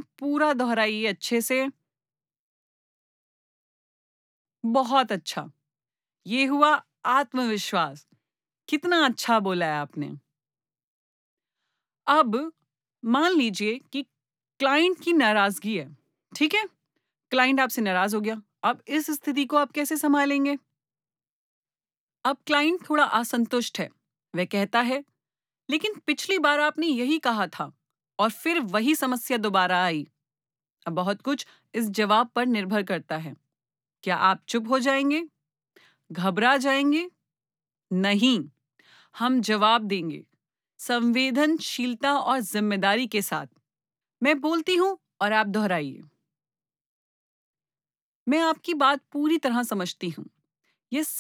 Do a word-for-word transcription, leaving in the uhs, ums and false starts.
हूँ, पूरा दोहराइए अच्छे से। बहुत अच्छा। ये हुआ आत्मविश्वास। कितना अच्छा बोला है आपने। अब मान लीजिए कि क्लाइंट की नाराजगी है, ठीक है? क्लाइंट आपसे नाराज हो गया। अब इस स्थिति को आप कैसे संभालेंगे? अब क्लाइंट थोड़ा असंतुष्ट है। वह कहता है, लेकिन पिछली बार आपने यही कहा था और फिर वही समस्या दोबारा आई। अब बहुत कुछ इस जवाब पर निर्भर करता है। क्या आप चुप हो जाएंगे? घबरा जाएंगे? नहीं, हम जवाब देंगे संवेदनशीलता और जिम्मेदारी के साथ। मैं बोलती हूं और आप दोहराइए। मैं आपकी बात पूरी तरह समझती हूँ। ये